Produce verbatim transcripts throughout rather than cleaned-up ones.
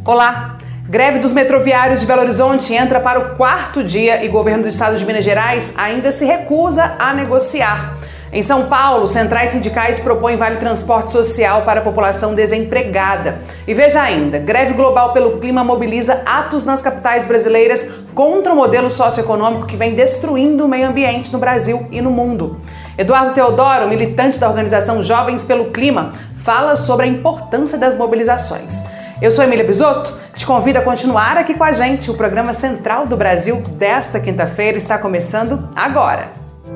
Olá! Greve dos metroviários de Belo Horizonte entra para o quarto dia e o governo do estado de Minas Gerais ainda se recusa a negociar. Em São Paulo, centrais sindicais propõem vale transporte social para a população desempregada. E veja ainda, greve global pelo clima mobiliza atos nas capitais brasileiras contra o modelo socioeconômico que vem destruindo o meio ambiente no Brasil e no mundo. Eduardo Teodoro, militante da organização Jovens pelo Clima, fala sobre a importância das mobilizações. Eu sou Emília Bisotto, te convido a continuar aqui com a gente. O programa Central do Brasil desta quinta-feira está começando agora.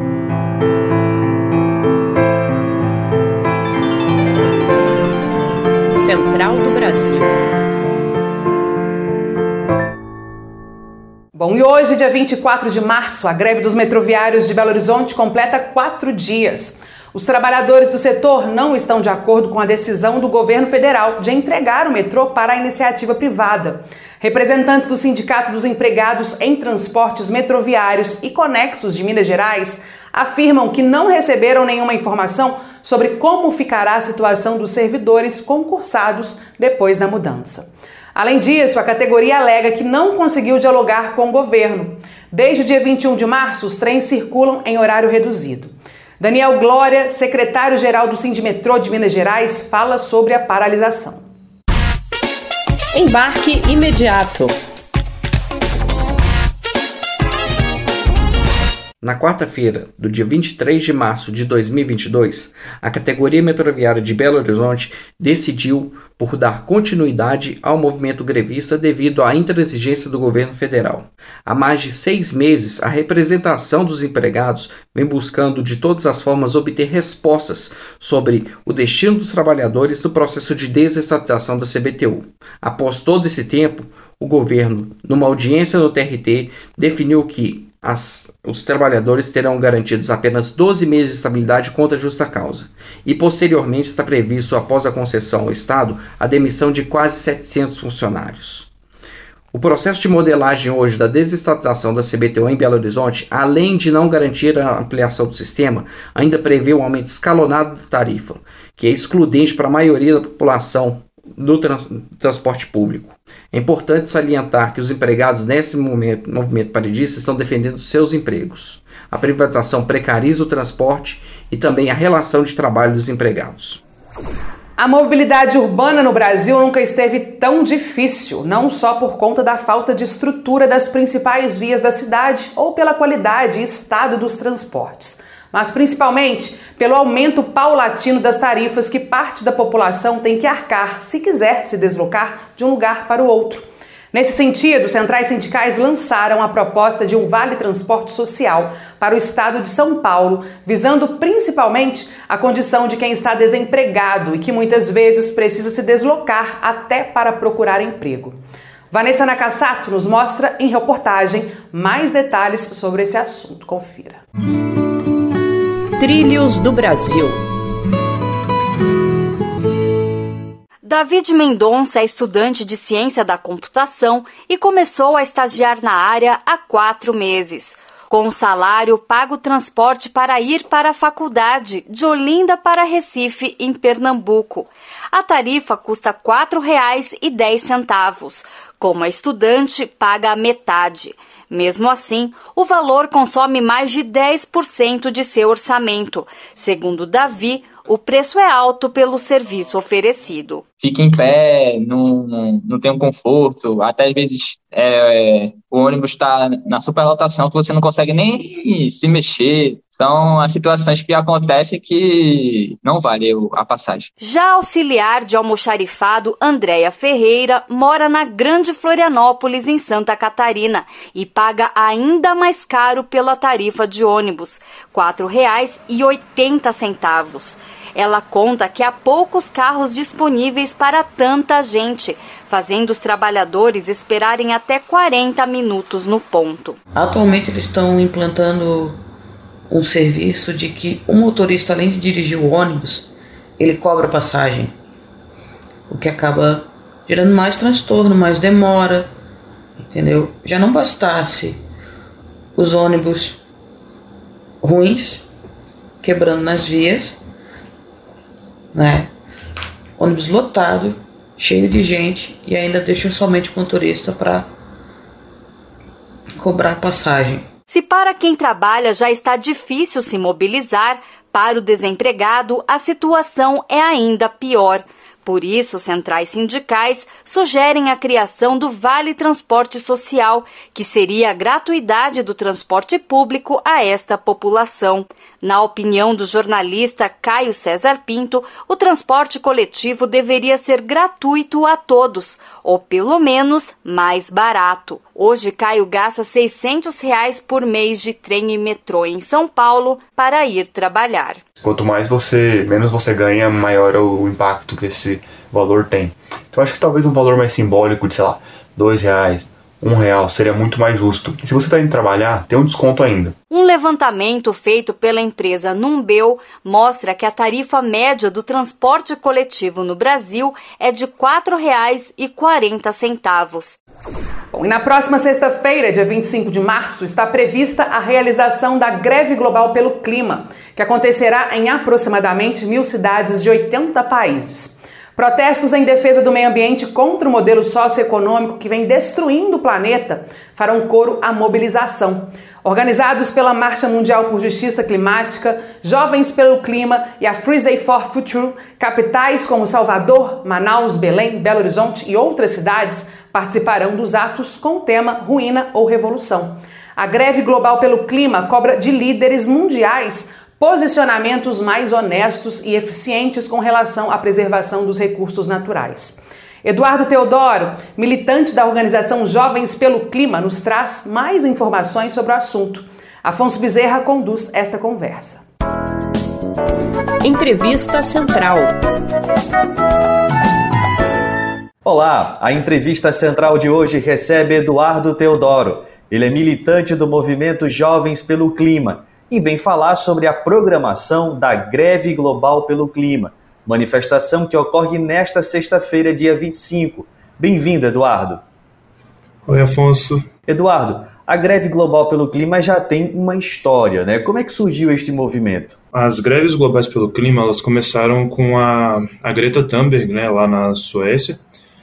Central do Brasil. Bom, e hoje, dia vinte e quatro de março, a greve dos metroviários de Belo Horizonte completa quatro dias. Os trabalhadores do setor não estão de acordo com a decisão do governo federal de entregar o metrô para a iniciativa privada. Representantes do Sindicato dos Empregados em Transportes Metroviários e Conexos de Minas Gerais afirmam que não receberam nenhuma informação sobre como ficará a situação dos servidores concursados depois da mudança. Além disso, a categoria alega que não conseguiu dialogar com o governo. Desde o dia vinte e um de março, os trens circulam em horário reduzido. Daniel Glória, secretário-geral do Sindimetrô de Minas Gerais, fala sobre a paralisação. Embarque imediato. Na quarta-feira, do dia vinte e três de março de dois mil e vinte e dois, a categoria metroviária de Belo Horizonte decidiu por dar continuidade ao movimento grevista devido à intransigência do governo federal. Há mais de seis meses, a representação dos empregados vem buscando de todas as formas obter respostas sobre o destino dos trabalhadores no processo de desestatização da C B T U. Após todo esse tempo, o governo, numa audiência no T R T, definiu que As, os trabalhadores terão garantidos apenas doze meses de estabilidade contra justa causa. E posteriormente está previsto, após a concessão ao Estado, a demissão de quase setecentos funcionários. O processo de modelagem hoje da desestatização da C B T U em Belo Horizonte, além de não garantir a ampliação do sistema, ainda prevê um aumento escalonado da tarifa, que é excludente para a maioria da população do trans, transporte público. É importante salientar que os empregados nesse momento, movimento paredista estão defendendo seus empregos. A privatização precariza o transporte e também a relação de trabalho dos empregados. A mobilidade urbana no Brasil nunca esteve tão difícil, não só por conta da falta de estrutura das principais vias da cidade ou pela qualidade e estado dos transportes, mas principalmente pelo aumento paulatino das tarifas que parte da população tem que arcar se quiser se deslocar de um lugar para o outro. Nesse sentido, centrais sindicais lançaram a proposta de um vale transporte social para o estado de São Paulo, visando principalmente a condição de quem está desempregado e que muitas vezes precisa se deslocar até para procurar emprego. Vanessa Nakassato nos mostra em reportagem mais detalhes sobre esse assunto. Confira. Trilhos do Brasil. David Mendonça é estudante de ciência da computação e começou a estagiar na área há quatro meses. Com o salário, paga o transporte para ir para a faculdade de Olinda para Recife, em Pernambuco. A tarifa custa quatro reais e dez centavos. Como é estudante, paga a metade. Mesmo assim, o valor consome mais de dez por cento de seu orçamento. Segundo Davi, o preço é alto pelo serviço oferecido. Fica em pé, não, não, não tem um conforto, até às vezes é, o ônibus está na superlotação que você não consegue nem se mexer. São as situações que acontecem que não vale a passagem. Já a auxiliar de almoxarifado Andréia Ferreira mora na Grande Florianópolis, em Santa Catarina, e paga ainda mais caro pela tarifa de ônibus, quatro reais e oitenta centavos. Ela conta que há poucos carros disponíveis para tanta gente, fazendo os trabalhadores esperarem até quarenta minutos no ponto. Atualmente eles estão implantando um serviço de que o motorista, além de dirigir o ônibus, ele cobra passagem, o que acaba gerando mais transtorno, mais demora, entendeu? Já não bastasse os ônibus ruins, quebrando nas vias, né? Ônibus lotado, cheio de gente, e ainda deixam somente o motorista para cobrar a passagem. Se para quem trabalha já está difícil se mobilizar, para o desempregado a situação é ainda pior. Por isso, centrais sindicais sugerem a criação do Vale Transporte Social, que seria a gratuidade do transporte público a esta população. Na opinião do jornalista Caio César Pinto, o transporte coletivo deveria ser gratuito a todos, ou pelo menos mais barato. Hoje, Caio gasta seiscentos reais por mês de trem e metrô em São Paulo para ir trabalhar. Quanto mais você, menos você ganha, maior é o impacto que esse valor tem. Então acho que talvez um valor mais simbólico de, sei lá, dois reais, um real seria muito mais justo. E se você está indo trabalhar, tem um desconto ainda. Um levantamento feito pela empresa Numbeu mostra que a tarifa média do transporte coletivo no Brasil é de quatro reais e quarenta centavos. Bom, e na próxima sexta-feira, dia vinte e cinco de março, está prevista a realização da Greve Global pelo Clima, que acontecerá em aproximadamente mil cidades de oitenta países. Protestos em defesa do meio ambiente contra o modelo socioeconômico que vem destruindo o planeta farão coro à mobilização. Organizados pela Marcha Mundial por Justiça Climática, Jovens pelo Clima e a Friday for Future, capitais como Salvador, Manaus, Belém, Belo Horizonte e outras cidades participarão dos atos com o tema Ruína ou Revolução. A Greve Global pelo Clima cobra de líderes mundiais posicionamentos mais honestos e eficientes com relação à preservação dos recursos naturais. Eduardo Teodoro, militante da organização Jovens pelo Clima, nos traz mais informações sobre o assunto. Afonso Bezerra conduz esta conversa. Entrevista Central. Olá, a entrevista central de hoje recebe Eduardo Teodoro. Ele é militante do movimento Jovens pelo Clima e vem falar sobre a programação da Greve Global pelo Clima, manifestação que ocorre nesta sexta-feira, dia vinte e cinco. Bem-vindo, Eduardo. Oi, Afonso. Eduardo, a Greve Global pelo Clima já tem uma história, né? Como é que surgiu este movimento? As greves globais pelo clima, elas começaram com a, a Greta Thunberg, né, lá na Suécia,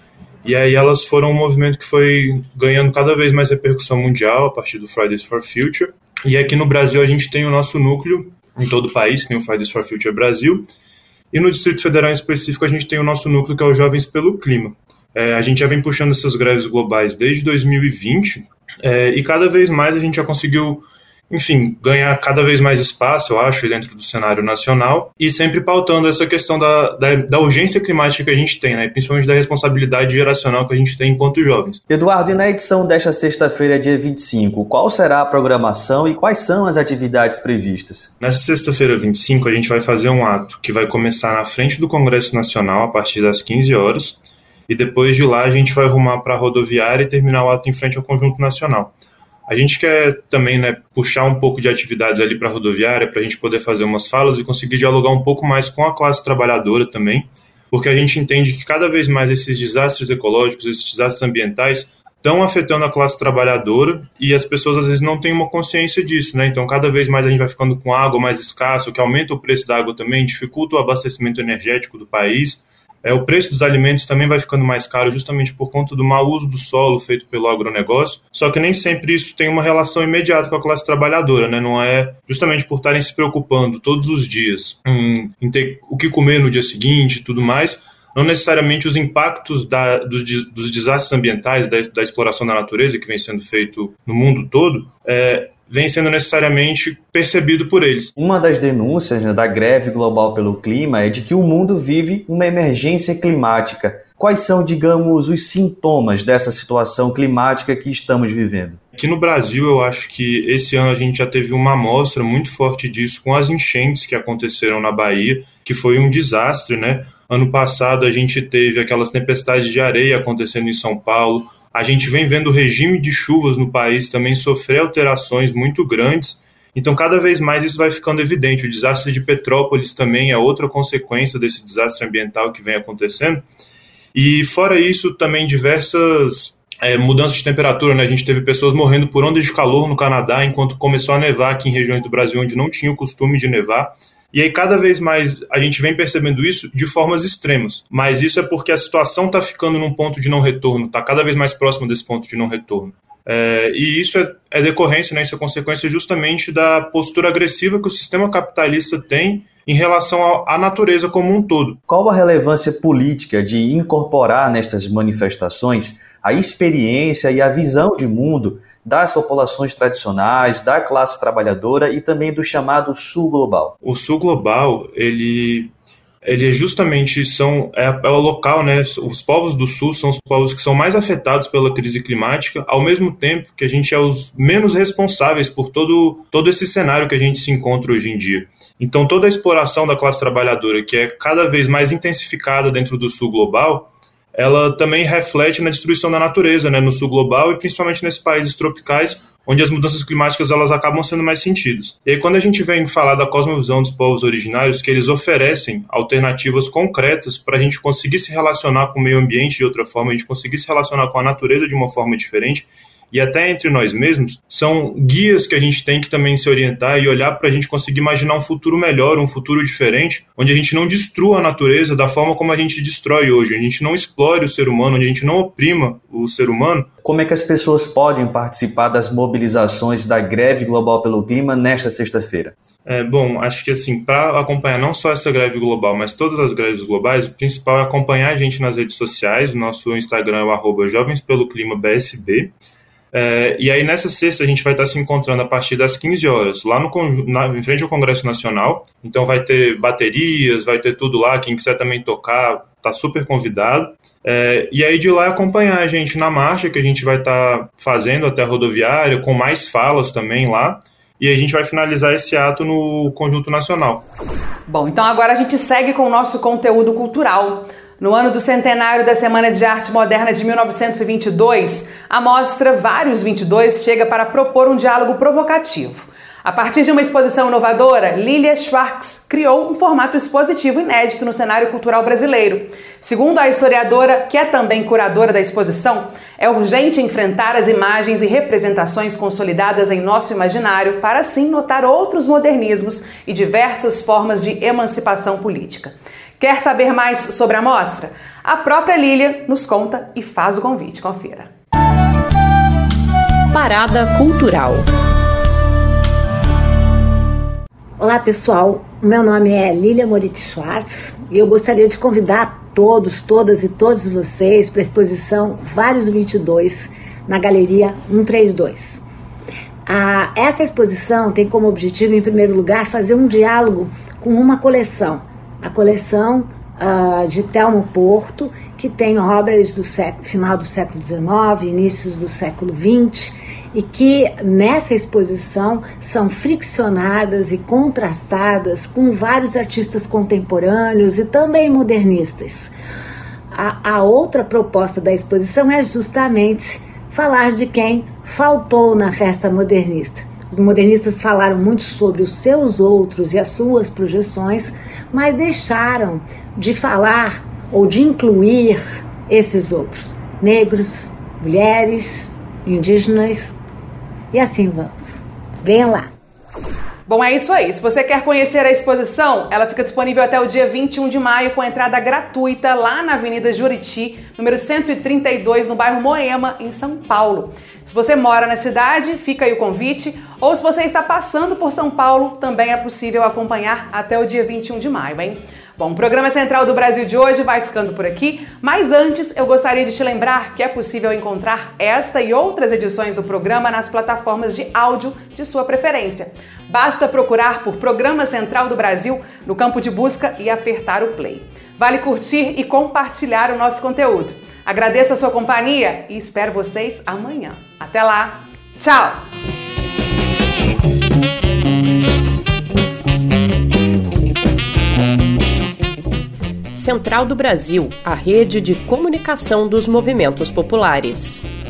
e aí elas foram um movimento que foi ganhando cada vez mais repercussão mundial a partir do Fridays for Future. E aqui no Brasil a gente tem o nosso núcleo, em todo o país tem o Fridays for Future Brasil, e no Distrito Federal em específico a gente tem o nosso núcleo que é o Jovens pelo Clima. É, a gente já vem puxando essas greves globais desde dois mil e vinte, é, e cada vez mais a gente já conseguiu, enfim, ganhar cada vez mais espaço, eu acho, dentro do cenário nacional, e sempre pautando essa questão da, da, da urgência climática que a gente tem, né, principalmente da responsabilidade geracional que a gente tem enquanto jovens. Eduardo, e na edição desta sexta-feira, dia vinte e cinco, qual será a programação e quais são as atividades previstas? Nessa sexta-feira, vinte e cinco, a gente vai fazer um ato que vai começar na frente do Congresso Nacional a partir das quinze horas, e depois de lá a gente vai rumar para a rodoviária e terminar o ato em frente ao Conjunto Nacional. A gente quer também, né, puxar um pouco de atividades ali para a rodoviária, para a gente poder fazer umas falas e conseguir dialogar um pouco mais com a classe trabalhadora também, porque a gente entende que cada vez mais esses desastres ecológicos, esses desastres ambientais estão afetando a classe trabalhadora e as pessoas às vezes não têm uma consciência disso, né? Então cada vez mais a gente vai ficando com água mais escassa, o que aumenta o preço da água também, dificulta o abastecimento energético do país. É, o preço dos alimentos também vai ficando mais caro justamente por conta do mau uso do solo feito pelo agronegócio, só que nem sempre isso tem uma relação imediata com a classe trabalhadora, né? Não é justamente por estarem se preocupando todos os dias em, em ter o que comer no dia seguinte e tudo mais, não necessariamente os impactos da, dos, dos desastres ambientais, da, da exploração da natureza que vem sendo feito no mundo todo, é, vem sendo necessariamente percebido por eles. Uma das denúncias, né, da Greve Global pelo Clima é de que o mundo vive uma emergência climática. Quais são, digamos, os sintomas dessa situação climática que estamos vivendo? Aqui no Brasil, eu acho que esse ano a gente já teve uma amostra muito forte disso com as enchentes que aconteceram na Bahia, que foi um desastre, né? Ano passado a gente teve aquelas tempestades de areia acontecendo em São Paulo. A gente vem vendo o regime de chuvas no país também sofrer alterações muito grandes, então cada vez mais isso vai ficando evidente. O desastre de Petrópolis também é outra consequência desse desastre ambiental que vem acontecendo. E fora isso, também diversas é, mudanças de temperatura, né? A gente teve pessoas morrendo por ondas de calor no Canadá, enquanto começou a nevar aqui em regiões do Brasil onde não tinha o costume de nevar. E aí cada vez mais a gente vem percebendo isso de formas extremas. Mas isso é porque a situação está ficando num ponto de não retorno, está cada vez mais próximo desse ponto de não retorno. É, e isso é, é decorrência, né, isso é consequência justamente da postura agressiva que o sistema capitalista tem em relação à natureza como um todo. Qual a relevância política de incorporar nestas manifestações a experiência e a visão de mundo das populações tradicionais, da classe trabalhadora e também do chamado Sul Global? O Sul Global, ele... ele justamente são, é, é o local, né, os povos do Sul são os povos que são mais afetados pela crise climática, ao mesmo tempo que a gente é os menos responsáveis por todo, todo esse cenário que a gente se encontra hoje em dia. Então toda a exploração da classe trabalhadora, que é cada vez mais intensificada dentro do Sul Global, ela também reflete na destruição da natureza, né, no Sul Global e principalmente nesses países tropicais, onde as mudanças climáticas elas acabam sendo mais sentidas. E aí quando a gente vem falar da cosmovisão dos povos originários, que eles oferecem alternativas concretas para a gente conseguir se relacionar com o meio ambiente de outra forma, a gente conseguir se relacionar com a natureza de uma forma diferente, e até entre nós mesmos, são guias que a gente tem que também se orientar e olhar para a gente conseguir imaginar um futuro melhor, um futuro diferente, onde a gente não destrua a natureza da forma como a gente destrói hoje, a gente não explore o ser humano, onde a gente não oprima o ser humano. Como é que as pessoas podem participar das mobilizações da Greve Global pelo Clima nesta sexta-feira? É, bom, acho que assim, para acompanhar não só essa greve global, mas todas as greves globais, o principal é acompanhar a gente nas redes sociais. O nosso Instagram é o arroba Jovens pelo Clima B S B. É, e aí nessa sexta a gente vai estar se encontrando a partir das quinze horas, lá no, na, em frente ao Congresso Nacional. Então vai ter baterias, vai ter tudo lá, quem quiser também tocar, está super convidado. É, e aí de lá acompanhar a gente na marcha que a gente vai estar fazendo até a rodoviária, com mais falas também lá. E a gente vai finalizar esse ato no Conjunto Nacional. Bom, então agora a gente segue com o nosso conteúdo cultural. No ano do centenário da Semana de Arte Moderna de mil novecentos e vinte e dois, a mostra Vários vinte e dois chega para propor um diálogo provocativo. A partir de uma exposição inovadora, Lilia Schwartz criou um formato expositivo inédito no cenário cultural brasileiro. Segundo a historiadora, que é também curadora da exposição, é urgente enfrentar as imagens e representações consolidadas em nosso imaginário para assim notar outros modernismos e diversas formas de emancipação política. Quer saber mais sobre a mostra? A própria Lilia nos conta e faz o convite. Confira. Parada Cultural. Olá pessoal, meu nome é Lilia Moritz Schwartz e eu gostaria de convidar todos, todas e todos vocês para a exposição Vários vinte e dois na Galeria cento e trinta e dois. Ah, essa exposição tem como objetivo, em primeiro lugar, fazer um diálogo com uma coleção, a coleção uh, de Telmo Porto, que tem obras do século, final do século dezenove, inícios do século vinte, e que nessa exposição são friccionadas e contrastadas com vários artistas contemporâneos e também modernistas. A, a outra proposta da exposição é justamente falar de quem faltou na festa modernista. Os modernistas falaram muito sobre os seus outros e as suas projeções, mas deixaram de falar ou de incluir esses outros, negros, mulheres, indígenas, e assim vamos. Venham lá! Bom, é isso aí. Se você quer conhecer a exposição, ela fica disponível até o dia vinte e um de maio com entrada gratuita lá na Avenida Juriti, número cento e trinta e dois, no bairro Moema, em São Paulo. Se você mora na cidade, fica aí o convite. Ou se você está passando por São Paulo, também é possível acompanhar até o dia vinte e um de maio, hein? Bom, o Programa Central do Brasil de hoje vai ficando por aqui, mas antes eu gostaria de te lembrar que é possível encontrar esta e outras edições do programa nas plataformas de áudio de sua preferência. Basta procurar por Programa Central do Brasil no campo de busca e apertar o play. Vale curtir e compartilhar o nosso conteúdo. Agradeço a sua companhia e espero vocês amanhã. Até lá! Tchau! Central do Brasil, a rede de comunicação dos movimentos populares.